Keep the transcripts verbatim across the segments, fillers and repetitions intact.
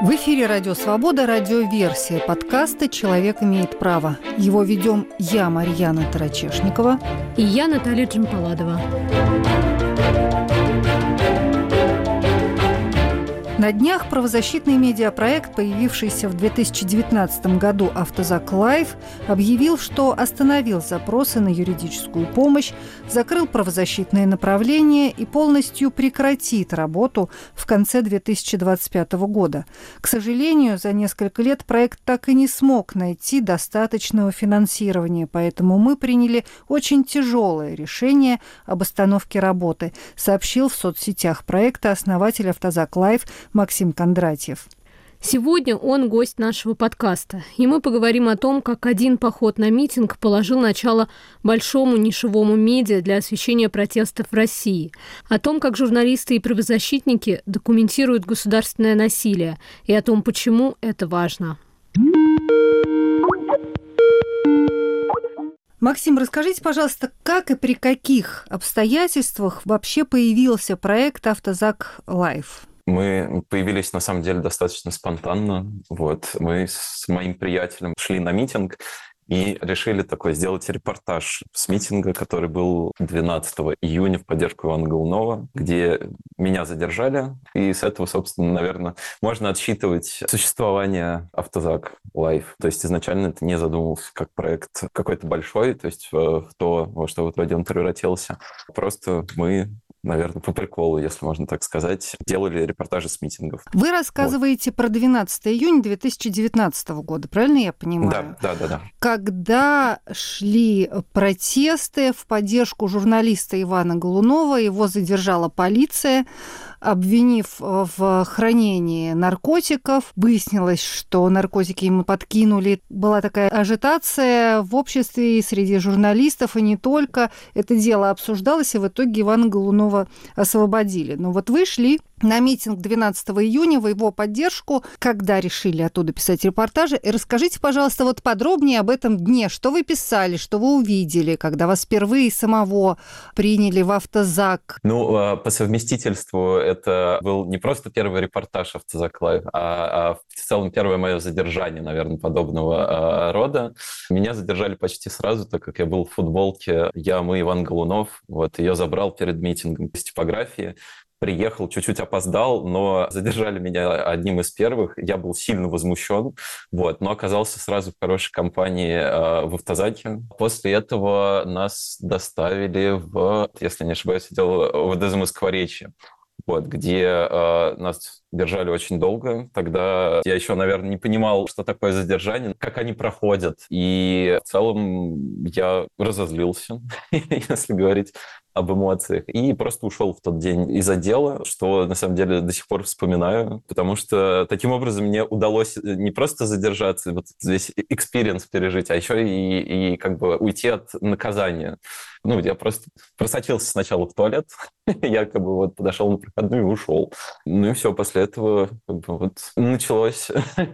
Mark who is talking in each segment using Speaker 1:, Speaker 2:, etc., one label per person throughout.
Speaker 1: В эфире «Радио Свобода», радиоверсия подкаста «Человек имеет право». Его ведем я, Марьяна Тарачешникова.
Speaker 2: И я, Наталья Джампаладова.
Speaker 1: На днях правозащитный медиапроект, появившийся в две тысячи девятнадцатом году «Автозак Лайф», объявил, что остановил запросы на юридическую помощь, закрыл правозащитные направления и полностью прекратит работу в конце две тысячи двадцать пятого года. К сожалению, за несколько лет проект так и не смог найти достаточного финансирования, поэтому мы приняли очень тяжелое решение об остановке работы, сообщил в соцсетях проекта основатель «Автозак Лайф» Максим Кондратьев.
Speaker 2: Сегодня он гость нашего подкаста, и мы поговорим о том, как один поход на митинг положил начало большому нишевому медиа для освещения протестов в России, о том, как журналисты и правозащитники документируют государственное насилие, и о том, почему это важно.
Speaker 1: Максим, расскажите, пожалуйста, как и при каких обстоятельствах вообще появился проект «Автозак Лайф»?
Speaker 3: Мы появились, на самом деле, достаточно спонтанно. Вот. Мы с моим приятелем шли на митинг и решили такой сделать репортаж с митинга, который был двенадцатого июня в поддержку Ивана Голунова, где меня задержали. И с этого, собственно, наверное, можно отсчитывать существование «Автозак Лайф». То есть изначально это не задумывался как проект какой-то большой, то есть в то, во что в итоге он превратился. Просто мы... наверное, по приколу, если можно так сказать, делали репортажи с митингов.
Speaker 1: Вы рассказываете вот. Про двенадцатого июня две тысячи девятнадцатого года, правильно я понимаю?
Speaker 3: Да, да, да, да.
Speaker 1: Когда шли протесты в поддержку журналиста Ивана Голунова, его задержала полиция, обвинив в хранении наркотиков. Выяснилось, что наркотики ему подкинули. Была такая ажитация в обществе и среди журналистов, и не только. Это дело обсуждалось, и в итоге Ивана Голунова освободили. Но вот вы шли на митинг двенадцатого июня в его поддержку, когда решили оттуда писать репортажи. И расскажите, пожалуйста, вот подробнее об этом дне. Что вы писали, что вы увидели, когда вас впервые самого приняли в «Автозак»?
Speaker 3: Ну, по совместительству это был не просто первый репортаж «Автозак Лайф», а, а в целом первое мое задержание, наверное, подобного рода. Меня задержали почти сразу, так как я был в футболке «Я, мы, Иван Голунов». Вот, ее забрал перед митингом из типографии. Приехал, чуть-чуть опоздал, но задержали меня одним из первых. Я был сильно возмущен, вот, но оказался сразу в хорошей компании э, в «Автозаке». После этого нас доставили в, если не ошибаюсь, отдел ОВД Москворечья, вот, где э, нас держали очень долго. Тогда я еще, наверное, не понимал, что такое задержание, как они проходят. И в целом я разозлился, если говорить об эмоциях, и просто ушел в тот день из отдела, что, на самом деле, до сих пор вспоминаю, потому что таким образом мне удалось не просто задержаться, вот весь экспириенс пережить, а еще и, и как бы уйти от наказания. Ну, я просто просочился сначала в туалет, якобы вот подошел на проходную и ушел. Ну и все, после этого как бы вот началось,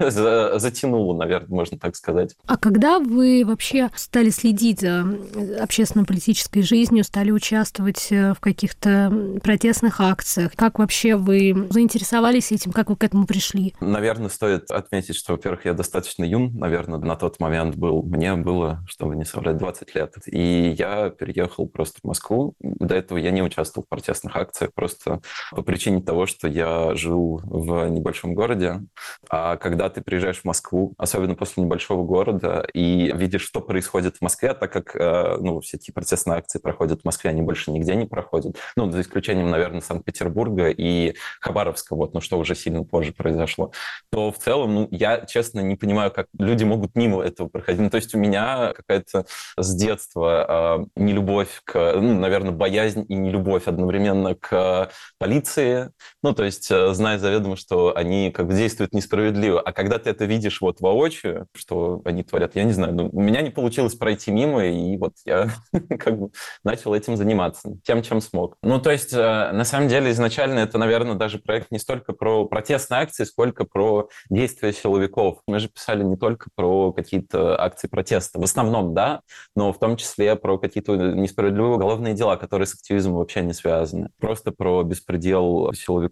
Speaker 3: затянуло, наверное, можно так сказать.
Speaker 2: А когда вы вообще стали следить за общественно-политической жизнью, стали участвовать в каких-то протестных акциях? Как вообще вы заинтересовались этим? Как вы к этому пришли?
Speaker 3: Наверное, стоит отметить, что, во-первых, я достаточно юн, наверное, на тот момент был. Мне было, чтобы не соврать, двадцать лет. И я переехал просто в Москву. До этого я не участвовал в протестных акциях, просто по причине того, что я жил в небольшом городе. А когда ты приезжаешь в Москву, особенно после небольшого города, и видишь, что происходит в Москве, так как ну, все эти протестные акции проходят в Москве, они больше нигде не проходят. Ну, за исключением, наверное, Санкт-Петербурга и Хабаровска, вот, но что уже сильно позже произошло, то в целом, ну, я, честно, не понимаю, как люди могут мимо этого проходить. Ну, то есть у меня какая-то с детства э, нелюбовь к, ну, наверное, боязнь и нелюбовь одновременно к полиции. Ну, то есть, э, зная заведомо, что они как бы действуют несправедливо. А когда ты это видишь вот воочию, что они творят, я не знаю, ну, у меня не получилось пройти мимо, и вот я как бы начал этим заниматься. Тем, чем смог. Ну, то есть, э, на самом деле, изначально это, наверное, даже проект не столько про протестные акции, сколько про действия силовиков. Мы же писали не только про какие-то акции протеста, в основном, да, но в том числе про какие-то несправедливые уголовные дела, которые с активизмом вообще не связаны. Просто про беспредел силовиков.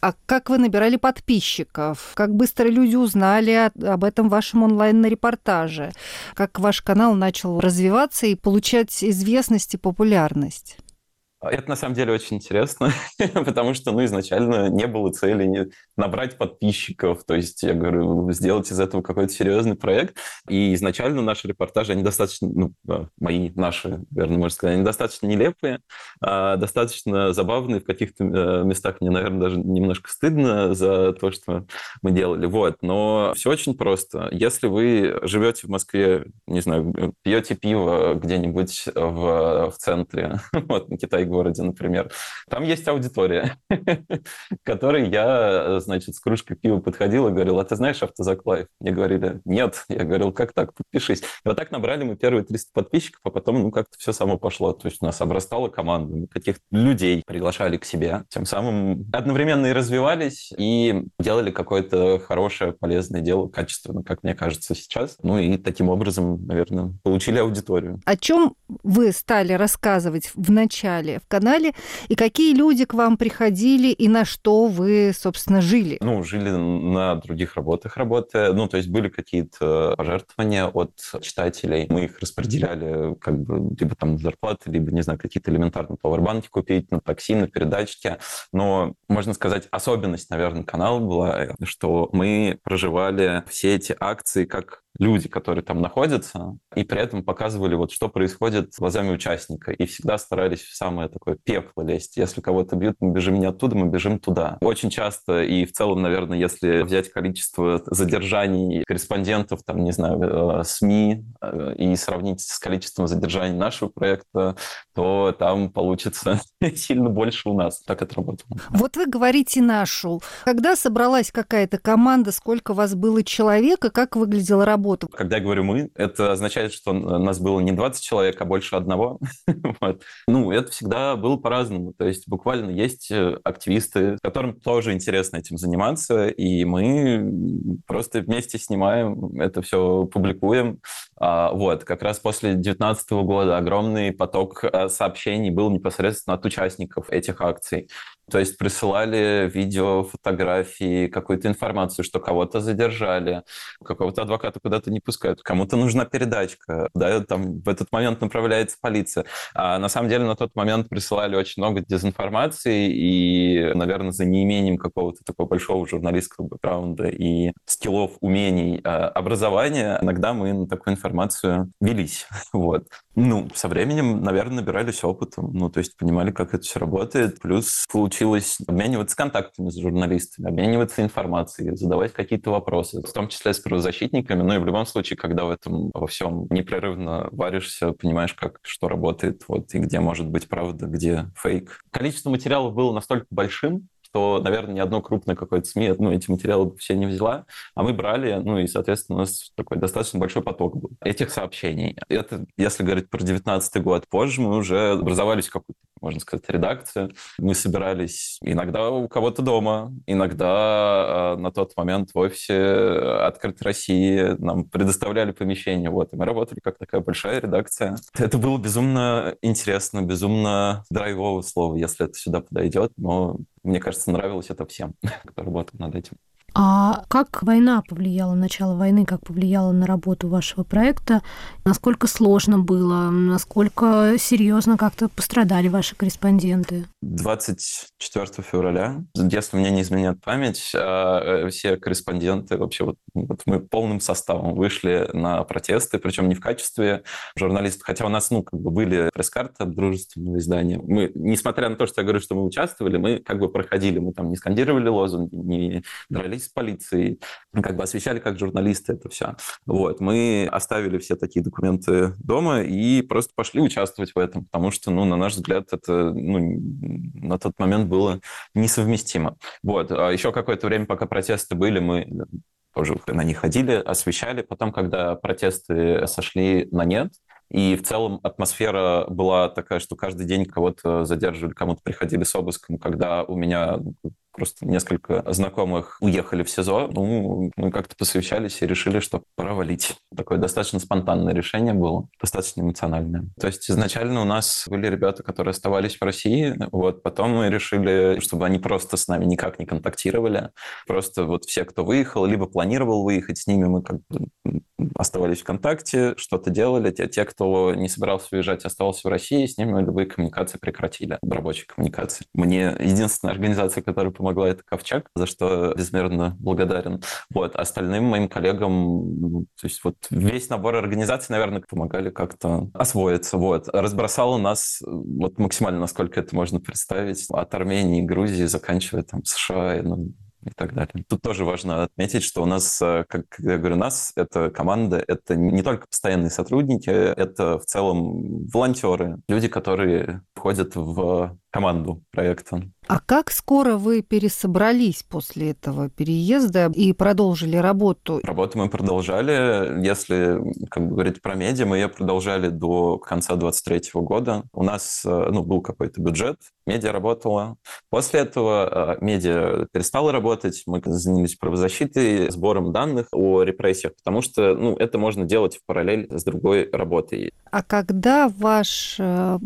Speaker 1: А как вы набирали подписчиков? Как быстро люди узнали об этом вашем онлайн-репортаже? Как ваш канал начал развиваться и получать известность и популярность?
Speaker 3: Это на самом деле очень интересно, потому что, ну, изначально не было цели не набрать подписчиков, то есть, я говорю, сделать из этого какой-то серьезный проект. И изначально наши репортажи, они достаточно, ну, мои, наши, верно, можно сказать, они достаточно нелепые, достаточно забавные, в каких-то местах мне, наверное, даже немножко стыдно за то, что мы делали. Вот, но все очень просто. Если вы живете в Москве, не знаю, пьете пиво где-нибудь в, в центре, вот, на Китай городе, например. Там есть аудитория, к которой я, значит, с кружкой пива подходил и говорил: а ты знаешь Автозак Лайв? Мне говорили: нет. Я говорил: как так? Подпишись. И вот так набрали мы первые триста подписчиков, а потом, ну, как-то все само пошло. То есть у нас обрастала команда, мы каких-то людей приглашали к себе. Тем самым одновременно и развивались, и делали какое-то хорошее, полезное дело, качественно, как мне кажется сейчас. Ну и таким образом, наверное, получили аудиторию.
Speaker 1: О чем вы стали рассказывать в начале в канале, и какие люди к вам приходили, и на что вы, собственно, жили?
Speaker 3: Ну, жили на других работах, работая. Ну, то есть были какие-то пожертвования от читателей. Мы их распределяли как бы либо там на зарплаты, либо, не знаю, какие-то элементарные пауэрбанки купить, на такси, на передатчики. Но, можно сказать, особенность, наверное, канала была, что мы проживали все эти акции как люди, которые там находятся, и при этом показывали, вот, что происходит глазами участника. И всегда старались в самое такое пекло лезть. Если кого-то бьют, мы бежим не оттуда, мы бежим туда. Очень часто, и в целом, наверное, если взять количество задержаний корреспондентов, там, не знаю, СМИ, и сравнить с количеством задержаний нашего проекта, то там получится сильно больше у нас. Так это работало.
Speaker 1: Вот вы говорите «нашу». Когда собралась какая-то команда, сколько вас было человек, и как выглядела работа?
Speaker 3: Когда я говорю «мы», это означает, что нас было не двадцать человек, а больше одного. Вот. Ну, это всегда было по-разному. То есть буквально есть активисты, которым тоже интересно этим заниматься, и мы просто вместе снимаем, это все публикуем. Вот. Как раз после две тысячи девятнадцатого года огромный поток сообщений был непосредственно от участников этих акций. То есть присылали видео, фотографии, какую-то информацию, что кого-то задержали, какого-то адвоката куда-то не пускают, кому-то нужна передачка, да, там в этот момент направляется полиция. А на самом деле на тот момент присылали очень много дезинформации, и, наверное, за неимением какого-то такого большого журналистского бэкграунда и скиллов, умений, образования, иногда мы на такую информацию велись. Вот. Ну, со временем, наверное, набирались опытом, ну, то есть понимали, как это все работает, плюс получилось обмениваться контактами с журналистами, обмениваться информацией, задавать какие-то вопросы, в том числе с правозащитниками, ну и в любом случае, когда в этом во всем непрерывно варишься, понимаешь, как что работает, вот, и где может быть правда, где фейк. Количество материалов было настолько большим, что, наверное, ни одно крупное какое-то СМИ, ну, эти материалы все не взяла, а мы брали, ну, и, соответственно, у нас такой достаточно большой поток был этих сообщений. Это, если говорить про девятнадцатый год, позже мы уже образовались в какую-то, можно сказать, редакцию. Мы собирались иногда у кого-то дома, иногда э, на тот момент в офисе «Открытой России» нам предоставляли помещение, вот, и мы работали как такая большая редакция. Это было безумно интересно, безумно драйвовое слово, если это сюда подойдет, но мне кажется, нравилось это всем, кто работал над этим.
Speaker 2: А как война повлияла, начало войны, как повлияло на работу вашего проекта? Насколько сложно было? Насколько серьезно как-то пострадали ваши корреспонденты?
Speaker 3: двадцать четвёртого февраля, если мне не изменяет память, все корреспонденты, вообще вот, вот мы полным составом вышли на протесты, причем не в качестве журналистов, хотя у нас, ну, как бы были пресс-карты от дружественного издания. Мы, несмотря на то, что я говорю, что мы участвовали, мы как бы проходили, мы там не скандировали лозунги, не дрались с полицией, как бы освещали как журналисты это все. Вот. Мы оставили все такие документы дома и просто пошли участвовать в этом, потому что, ну, на наш взгляд, это, ну, на тот момент было несовместимо. Вот. А еще какое-то время, пока протесты были, мы тоже на них ходили, освещали. Потом, когда протесты сошли на нет, и в целом атмосфера была такая, что каждый день кого-то задерживали, кому-то приходили с обыском, когда у меня просто несколько знакомых уехали в СИЗО. Ну, мы как-то посовещались и решили, что пора валить. Такое достаточно спонтанное решение было, достаточно эмоциональное. То есть изначально у нас были ребята, которые оставались в России, вот, потом мы решили, чтобы они просто с нами никак не контактировали. Просто вот все, кто выехал, либо планировал выехать, с ними мы как бы оставались в контакте, что-то делали. Те, те, кто не собирался уезжать, оставался в России, с ними любые коммуникации прекратили, рабочие коммуникации. Мне единственная организация, которая помогла, это Ковчег, за что безмерно благодарен. Вот. Остальным моим коллегам, то есть вот весь набор организаций, наверное, помогали как-то освоиться. Вот. Разбросало нас вот максимально, насколько это можно представить, от Армении, Грузии, заканчивая там США, ну, и так далее. Тут тоже важно отметить, что у нас, как я говорю, у нас это команда, это не только постоянные сотрудники, это в целом волонтеры, люди, которые входят в команду проекта.
Speaker 1: А как скоро вы пересобрались после этого переезда и продолжили работу?
Speaker 3: Работу мы продолжали. Если как бы, говорить про медиа, мы ее продолжали до конца двадцать третьего года. У нас ну, был какой-то бюджет, медиа работала. После этого медиа перестала работать, мы занялись правозащитой, сбором данных о репрессиях, потому что ну, это можно делать в параллель с другой работой.
Speaker 1: А когда ваш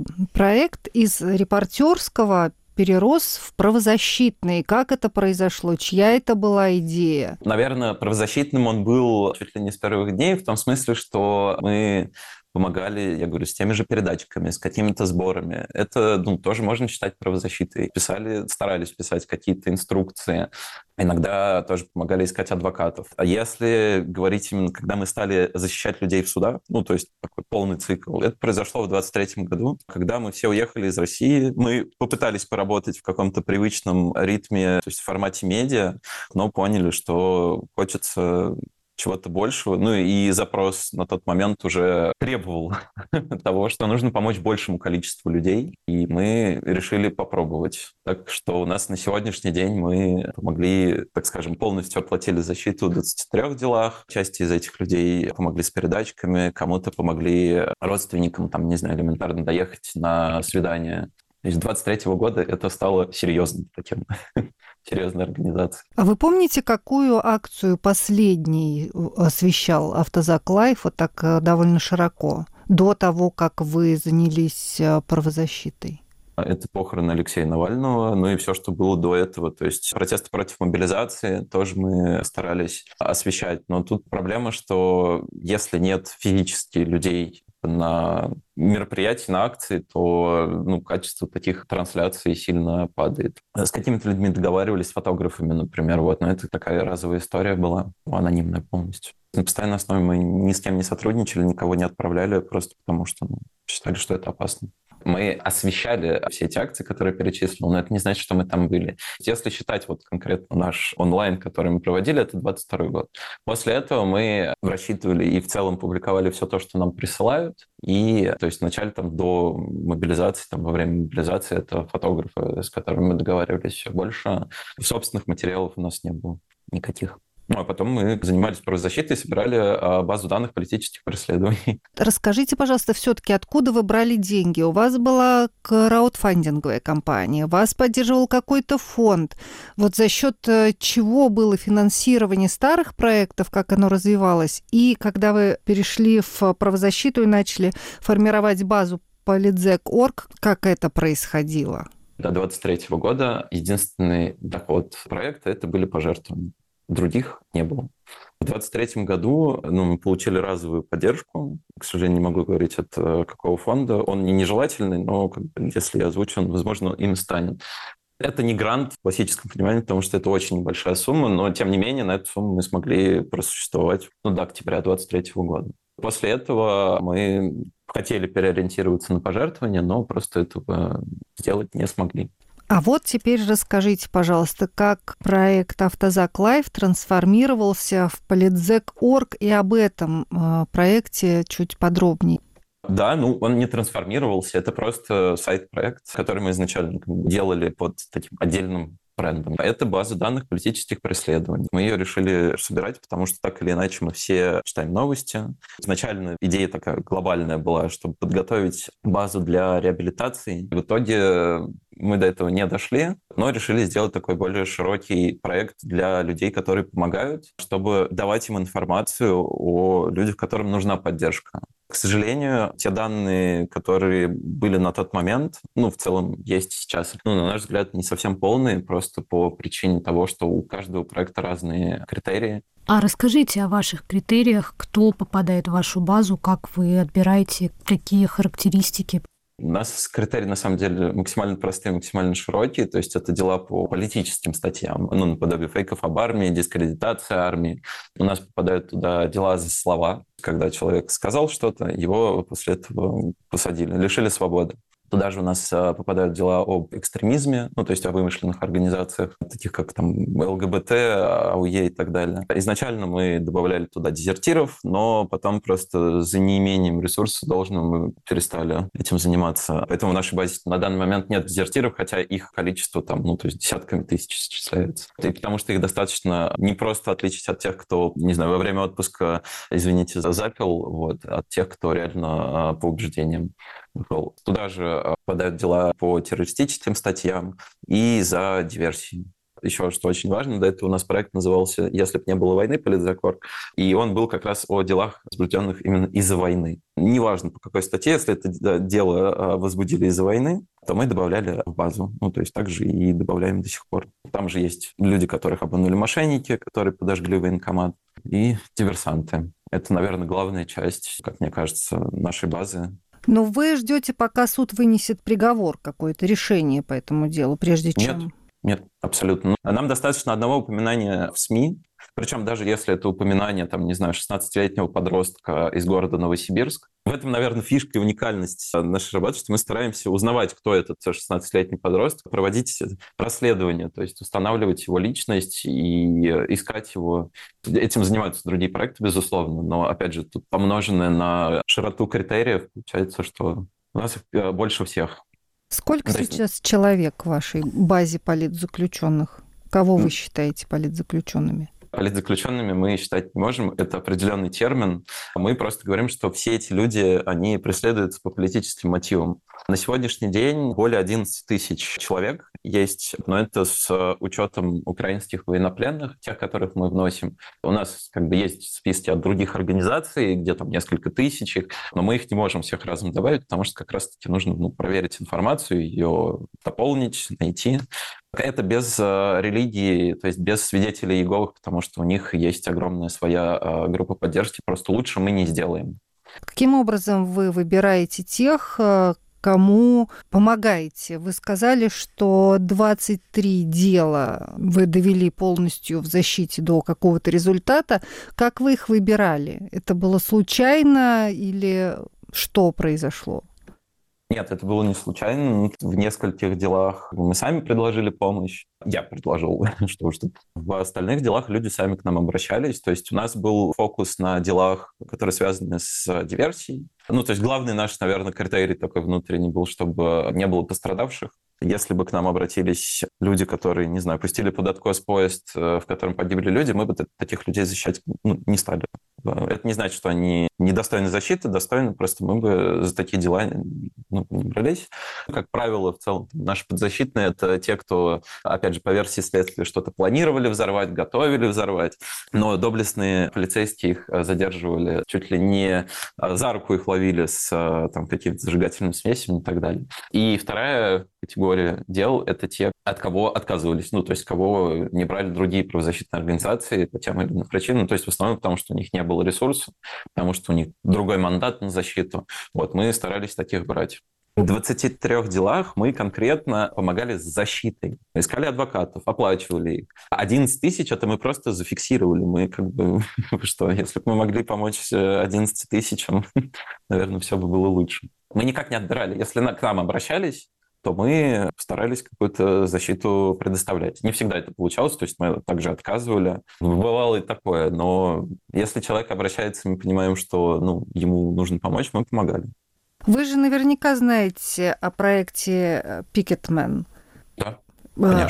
Speaker 1: проект из репортерского перерос в правозащитный? Как это произошло? Чья это была идея?
Speaker 3: Наверное, правозащитным он был чуть ли не с первых дней, в том смысле, что мы помогали, я говорю, с теми же передатчиками, с какими-то сборами. Это ну, тоже можно считать правозащитой. Писали, старались писать какие-то инструкции. Иногда тоже помогали искать адвокатов. А если говорить именно, когда мы стали защищать людей в судах, ну, то есть такой полный цикл, это произошло в двадцать третьем году, когда мы все уехали из России. Мы попытались поработать в каком-то привычном ритме, то есть в формате медиа, но поняли, что хочется чего-то большего. Ну и запрос на тот момент уже требовал того, что нужно помочь большему количеству людей. И мы решили попробовать. Так что у нас на сегодняшний день мы помогли, так скажем, полностью оплатили защиту в двадцати трёх делах. Части из этих людей помогли с передатчиками, кому-то помогли родственникам, там, не знаю, элементарно доехать на свидание. То есть с двадцать третьего года это стало серьезным таким, серьезной организацией.
Speaker 1: А вы помните, какую акцию последний освещал Автозак Лайф вот так довольно широко, до того, как вы занялись правозащитой?
Speaker 3: Это похороны Алексея Навального, ну и все, что было до этого. То есть протесты против мобилизации тоже мы старались освещать. Но тут проблема, что если нет физически людей на мероприятии, на акции, то ну, качество таких трансляций сильно падает. С какими-то людьми договаривались, с фотографами, например, вот, но это такая разовая история была, анонимная полностью. На постоянной основе мы ни с кем не сотрудничали, никого не отправляли, просто потому что ну, считали, что это опасно. Мы освещали все эти акции, которые я перечислил, но это не значит, что мы там были. Если считать вот конкретно наш онлайн, который мы проводили, это двадцать второй год. После этого мы рассчитывали и в целом публиковали все то, что нам присылают. И то есть вначале там до мобилизации, там во время мобилизации это фотографы, с которыми мы договаривались все больше. Собственных материалов у нас не было никаких. Ну, а потом мы занимались правозащитой, собирали базу данных политических преследований.
Speaker 1: Расскажите, пожалуйста, все-таки, откуда вы брали деньги? У вас была краудфандинговая компания, вас поддерживал какой-то фонд. Вот за счет чего было финансирование старых проектов, как оно развивалось? И когда вы перешли в правозащиту и начали формировать базу политзек точка орг, как это происходило?
Speaker 3: До двадцать третьего года единственный доход проекта – это были пожертвования. Других не было. В двадцать третьем году ну, мы получили разовую поддержку. К сожалению, не могу говорить, от какого фонда. Он не нежелательный, но как бы, если я озвучу, он, возможно, им станет. Это не грант в классическом понимании, потому что это очень небольшая сумма, но, тем не менее, на эту сумму мы смогли просуществовать ну, до октября двадцать третьего года. После этого мы хотели переориентироваться на пожертвования, но просто этого сделать не смогли.
Speaker 1: А вот теперь расскажите, пожалуйста, как проект Автозак Лайф трансформировался в политзек точка орг, и об этом э, проекте чуть подробнее.
Speaker 3: Да, ну он не трансформировался, это просто сайт-проект, который мы изначально делали под таким отдельным брендом. Это база данных политических преследований. Мы ее решили собирать, потому что так или иначе мы все читаем новости. Изначально идея такая глобальная была, чтобы подготовить базу для реабилитации. В итоге мы до этого не дошли, но решили сделать такой более широкий проект для людей, которые помогают, чтобы давать им информацию о людях, которым нужна поддержка. К сожалению, те данные, которые были на тот момент, ну, в целом есть сейчас, ну, на наш взгляд, не совсем полные, просто по причине того, что у каждого проекта разные критерии.
Speaker 2: А расскажите о ваших критериях, кто попадает в вашу базу, как вы отбираете, какие характеристики?
Speaker 3: У нас критерии, на самом деле, максимально простые, максимально широкие, то есть это дела по политическим статьям, ну, наподобие фейков об армии, дискредитация армии. У нас попадают туда дела за слова, когда человек сказал что-то, его после этого посадили, лишили свободы. Туда же у нас попадают дела об экстремизме, ну, то есть о вымышленных организациях, таких как там ЛГБТ, АУЕ и так далее. Изначально мы добавляли туда дезертиров, но потом просто за неимением ресурсов должного мы перестали этим заниматься. Поэтому в нашей базе на данный момент нет дезертиров, хотя их количество там, ну, то есть десятками тысяч исчисляется. И потому что их достаточно не просто отличить от тех, кто, не знаю, во время отпуска, извините, запил, вот, от тех, кто реально по убеждениям. Туда же попадают дела по террористическим статьям и за диверсии. Еще что очень важно, до этого у нас проект назывался «Если бы не было войны. Политзакор», и он был как раз о делах, возбужденных именно из-за войны. Неважно, по какой статье, если это дело возбудили из-за войны, то мы добавляли в базу. Ну, то есть также и добавляем до сих пор. Там же есть люди, которых обманули мошенники, которые подожгли военкомат, и диверсанты. Это, наверное, главная часть, как мне кажется, нашей базы.
Speaker 1: Но вы ждете, пока суд вынесет приговор, какое-то решение по этому делу, прежде чем...
Speaker 3: Нет, нет, абсолютно. Нам достаточно одного упоминания в СМИ, причем даже если это упоминание, там, не знаю, шестнадцатилетнего подростка из города Новосибирск. В этом, наверное, фишка и уникальность нашей работы, что мы стараемся узнавать, кто этот шестнадцатилетний подросток, проводить расследование, то есть устанавливать его личность и искать его. Этим занимаются другие проекты, безусловно, но, опять же, тут помноженное на широту критериев, получается, что у нас их больше всех.
Speaker 1: Сколько да, сейчас человек в вашей базе политзаключенных? Кого вы считаете политзаключенными?
Speaker 3: Политзаключенными мы считать не можем, это определенный термин. Мы просто говорим, что все эти люди, они преследуются по политическим мотивам. На сегодняшний день более одиннадцать тысяч человек есть, но это с учетом украинских военнопленных, тех, которых мы вносим. У нас как бы есть списки от других организаций, где там несколько тысяч их, но мы их не можем всех разом добавить, потому что как раз-таки нужно ну, проверить информацию, ее дополнить, найти. Это без э, религии, то есть без свидетелей Иеговы, потому что у них есть огромная своя э, группа поддержки, просто лучше мы не сделаем.
Speaker 1: Каким образом вы выбираете тех, кому помогаете? Вы сказали, что двадцать три дела вы довели полностью в защите до какого-то результата. Как вы их выбирали? Это было случайно или что произошло?
Speaker 3: Нет, это было не случайно. В нескольких делах мы сами предложили помощь. Я предложил, что уж тут. В остальных делах люди сами к нам обращались. То есть у нас был фокус на делах, которые связаны с диверсией. Ну, то есть главный наш, наверное, критерий такой внутренний был, чтобы не было пострадавших. Если бы к нам обратились люди, которые, не знаю, пустили под откос поезд, в котором погибли люди, мы бы таких людей защищать ну, не стали. Это не значит, что они недостойны защиты, достойны, просто мы бы за такие дела ну, не брались. Как правило, в целом, наши подзащитные – это те, кто, опять же, по версии следствия что-то планировали взорвать, готовили взорвать, но доблестные полицейские их задерживали, чуть ли не за руку их ловили с там, какими-то зажигательными смесями и так далее. И вторая категория дел – это те, от кого отказывались, ну, то есть кого не брали другие правозащитные организации по тем или иным причинам, то есть в основном потому, что у них не было ресурсов, потому что у них другой мандат на защиту. Вот, мы старались таких брать. В двадцати трёх делах мы конкретно помогали с защитой. Искали адвокатов, оплачивали их. одиннадцать тысяч это мы просто зафиксировали. Мы как бы, что, если бы мы могли помочь одиннадцати тысячам, наверное, все бы было лучше. Мы никак не отбирали. Если к нам обращались, то мы старались какую-то защиту предоставлять. Не всегда это получалось, то есть мы также отказывали. Бывало и такое, но если человек обращается, мы понимаем, что ну, ему нужно помочь, мы помогали.
Speaker 1: Вы же наверняка знаете о проекте Picketman.
Speaker 3: Да, конечно.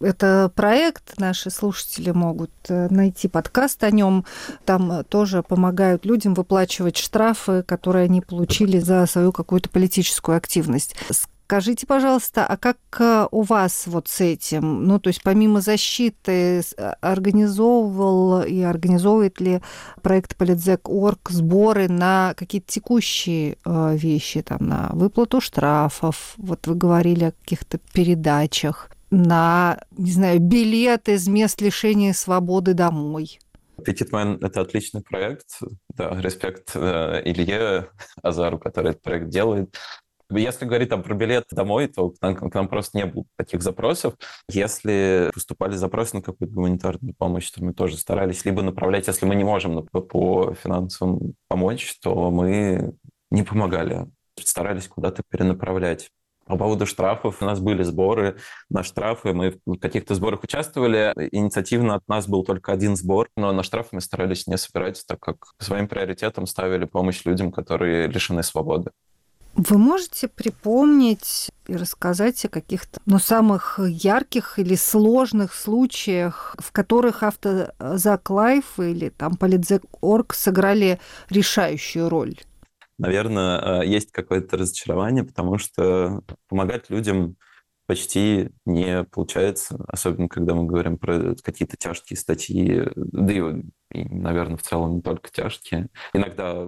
Speaker 1: Это проект, наши слушатели могут найти подкаст о нем. Там тоже помогают людям выплачивать штрафы, которые они получили за свою какую-то политическую активность. Скажите, пожалуйста, а как у вас вот с этим? Ну, то есть помимо защиты организовывал и организовывает ли проект Политзек точка орг сборы на какие-то текущие вещи, там, на выплату штрафов? Вот вы говорили о каких-то передачах, на, не знаю, билет из мест лишения свободы домой.
Speaker 3: Пикетмен — это отличный проект. Да, респект э, Илье Азару, который этот проект делает. Если говорить там про билет домой, то к нам, к нам просто не было таких запросов. Если поступали запросы на какую-то гуманитарную помощь, то мы тоже старались либо направлять, если мы не можем по финансовым помочь, то мы не помогали, старались куда-то перенаправлять. По поводу штрафов, у нас были сборы на штрафы, мы в каких-то сборах участвовали. Инициативно от нас был только один сбор, но на штрафы мы старались не собирать, так как своим приоритетом ставили помощь людям, которые лишены свободы.
Speaker 1: Вы можете припомнить и рассказать о каких-то, ну, самых ярких или сложных случаях, в которых Автозак Лайф или там Политзек точка орг сыграли решающую роль?
Speaker 3: Наверное, есть какое-то разочарование, потому что помогать людям почти не получается, особенно когда мы говорим про какие-то тяжкие статьи, да и, и, наверное, в целом не только тяжкие. Иногда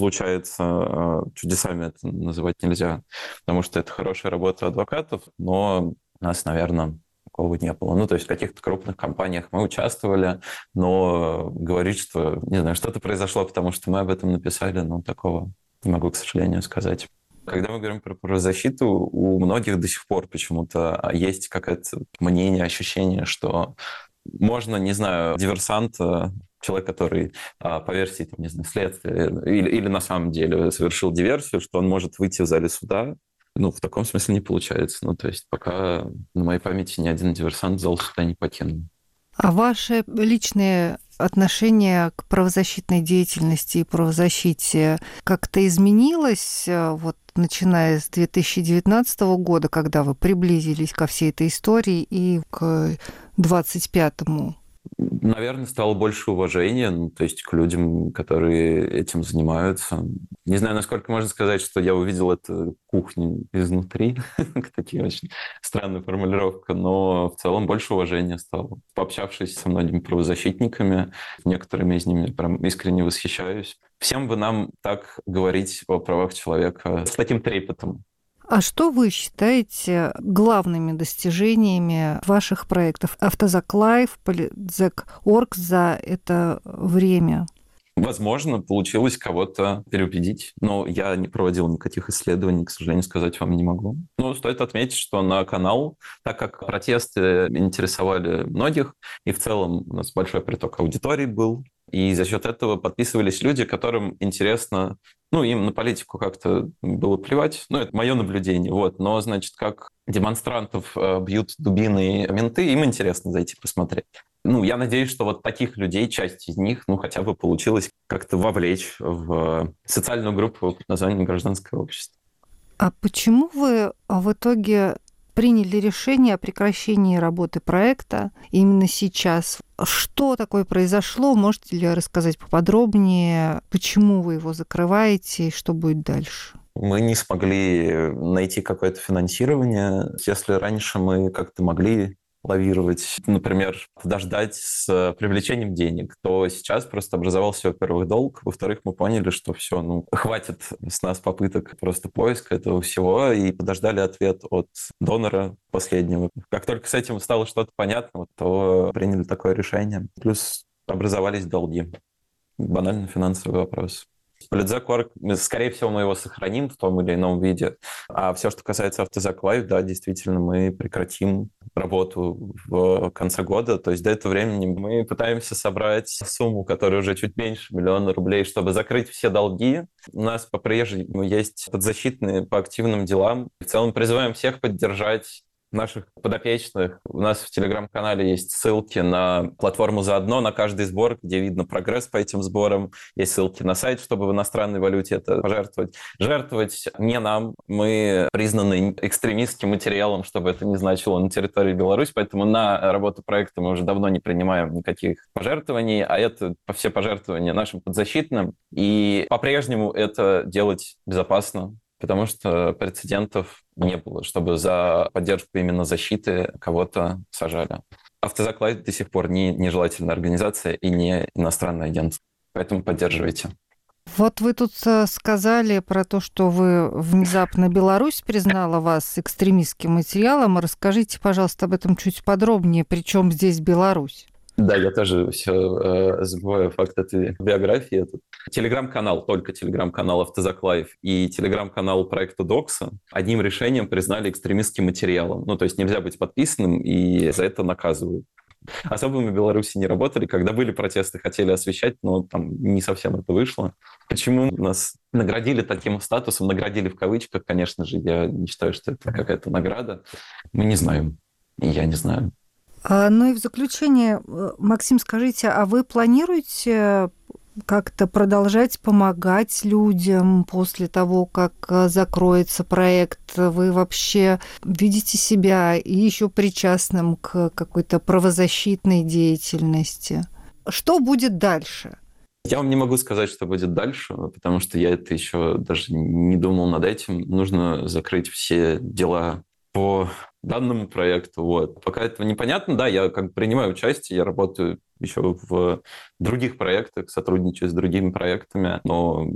Speaker 3: случается, чудесами это называть нельзя, потому что это хорошая работа адвокатов, но у нас, наверное, такого не было. Ну, то есть в каких-то крупных компаниях мы участвовали, но говорить, что, не знаю, что-то произошло, потому что мы об этом написали, ну, такого не могу, к сожалению, сказать. Когда мы говорим про правозащиту, у многих до сих пор почему-то есть какое-то мнение, ощущение, что можно, не знаю, диверсанта, человек, который по версии, там, не знаю, следствия или, или на самом деле совершил диверсию, что он может выйти в зале суда. Ну, в таком смысле не получается. Ну, то есть пока на моей памяти ни один диверсант зал суда не покинул.
Speaker 1: А ваши личные отношение к правозащитной деятельности и правозащите как-то изменилось, вот, начиная с две тысячи девятнадцатого года, когда вы приблизились ко всей этой истории, и к двадцать пятому?
Speaker 3: Наверное, стало больше уважения, ну, то есть к людям, которые этим занимаются. Не знаю, насколько можно сказать, что я увидел эту кухню изнутри. Такие очень странная формулировка, но в целом больше уважения стало. Пообщавшись со многими правозащитниками, некоторыми из них прям искренне восхищаюсь. Всем бы нам так говорить о правах человека с таким трепетом.
Speaker 1: А что вы считаете главными достижениями ваших проектов Автозак Лайф, Политзек точка орг за это время?
Speaker 3: Возможно, получилось кого-то переубедить, но я не проводил никаких исследований, к сожалению, сказать вам не могу. Но стоит отметить, что на канал, так как протесты интересовали многих, и в целом у нас большой приток аудитории был, и за счет этого подписывались люди, которым интересно, ну, им на политику как-то было плевать, ну, это мое наблюдение, вот, но, значит, как демонстрантов бьют дубины менты, им интересно зайти посмотреть. Ну, я надеюсь, что вот таких людей, часть из них, ну, хотя бы получилось как-то вовлечь в социальную группу под названием «Гражданское общество».
Speaker 1: А почему вы в итоге приняли решение о прекращении работы проекта именно сейчас? Что такое произошло? Можете ли рассказать поподробнее, почему вы его закрываете и что будет дальше?
Speaker 3: Мы не смогли найти какое-то финансирование. Если раньше мы как-то могли лавировать, например, подождать с привлечением денег, то сейчас просто образовался, во-первых, долг, во-вторых, мы поняли, что все, ну, хватит с нас попыток просто поиска этого всего, и подождали ответ от донора последнего. Как только с этим стало что-то понятно, то приняли такое решение. Плюс образовались долги. Банально финансовый вопрос. Политзек точка орг, скорее всего, мы его сохраним в том или ином виде. А все, что касается Автозак Лайф, да, действительно, мы прекратим работу в конце года. То есть до этого времени мы пытаемся собрать сумму, которая уже чуть меньше миллиона рублей, чтобы закрыть все долги. У нас по-прежнему есть подзащитные по активным делам. В целом призываем всех поддержать наших подопечных. У нас в Телеграм-канале есть ссылки на платформу «Заодно», на каждый сбор, где видно прогресс по этим сборам. Есть ссылки на сайт, чтобы в иностранной валюте это пожертвовать. Жертвовать не нам. Мы признаны экстремистским материалом, чтобы это не значило, на территории Беларуси. Поэтому на работу проекта мы уже давно не принимаем никаких пожертвований, а это все пожертвования нашим подзащитным. И по-прежнему это делать безопасно, потому что прецедентов не было, чтобы за поддержку именно защиты кого-то сажали. Автозак Лайф до сих пор не нежелательная организация и не иностранное агентство. Поэтому поддерживайте.
Speaker 1: Вот вы тут сказали про то, что вы внезапно Беларусь признала вас экстремистским материалом. Расскажите, пожалуйста, об этом чуть подробнее. Причем здесь Беларусь?
Speaker 3: Да, я тоже все э, забываю факт этой биографии. Этот. Телеграм-канал, только телеграм-канал Автозак Лайф и телеграм-канал проекта Докса одним решением признали экстремистским материалом. Ну, то есть нельзя быть подписанным, и за это наказывают. Особо мы в Беларуси не работали. Когда были протесты, хотели освещать, но там не совсем это вышло. Почему нас наградили таким статусом? Наградили в кавычках, конечно же. Я не считаю, что это какая-то награда. Мы не знаем. И я не знаю.
Speaker 1: Ну и в заключение, Максим, скажите, а вы планируете как-то продолжать помогать людям после того, как закроется проект? Вы вообще видите себя еще причастным к какой-то правозащитной деятельности? Что будет дальше?
Speaker 3: Я вам не могу сказать, что будет дальше, потому что я это еще даже не думал над этим. Нужно закрыть все дела по данному проекту. Вот. Пока этого непонятно, да, я как бы принимаю участие, я работаю еще в других проектах, сотрудничаю с другими проектами, но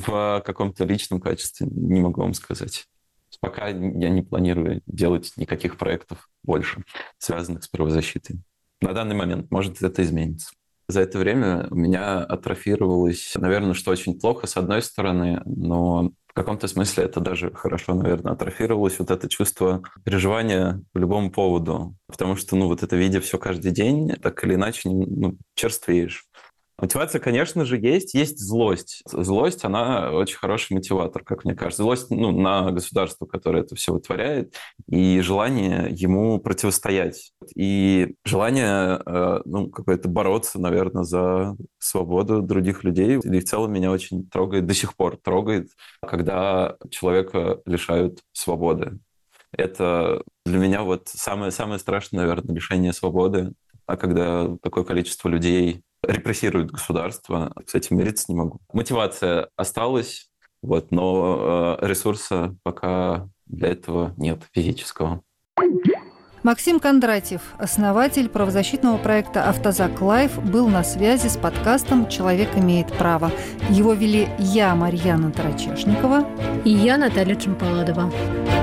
Speaker 3: в каком-то личном качестве не могу вам сказать. Пока я не планирую делать никаких проектов больше, связанных с правозащитой. На данный момент, может, это изменится. За это время у меня атрофировалось, наверное, что очень плохо, с одной стороны, но в каком-то смысле это даже хорошо, наверное, атрофировалось, вот это чувство переживания по любому поводу. Потому что, ну, вот это видя все каждый день, так или иначе, ну, черствеешь. Мотивация, конечно же, есть. Есть злость. Злость, она очень хороший мотиватор, как мне кажется. Злость, ну, на государство, которое это все вытворяет, и желание ему противостоять. И желание, ну, какое-то бороться, наверное, за свободу других людей. И в целом меня очень трогает, до сих пор трогает, когда человека лишают свободы. Это для меня вот самое, самое страшное, наверное, лишение свободы. А когда такое количество людей репрессирует государство, с этим мириться не могу. Мотивация осталась, вот, но ресурса пока для этого нет физического.
Speaker 1: Максим Кондратьев, основатель правозащитного проекта «Автозак Лайф», был на связи с подкастом «Человек имеет право». Его вели я, Марьяна Тарачешникова,
Speaker 2: и я, Наталья Чемпаладова.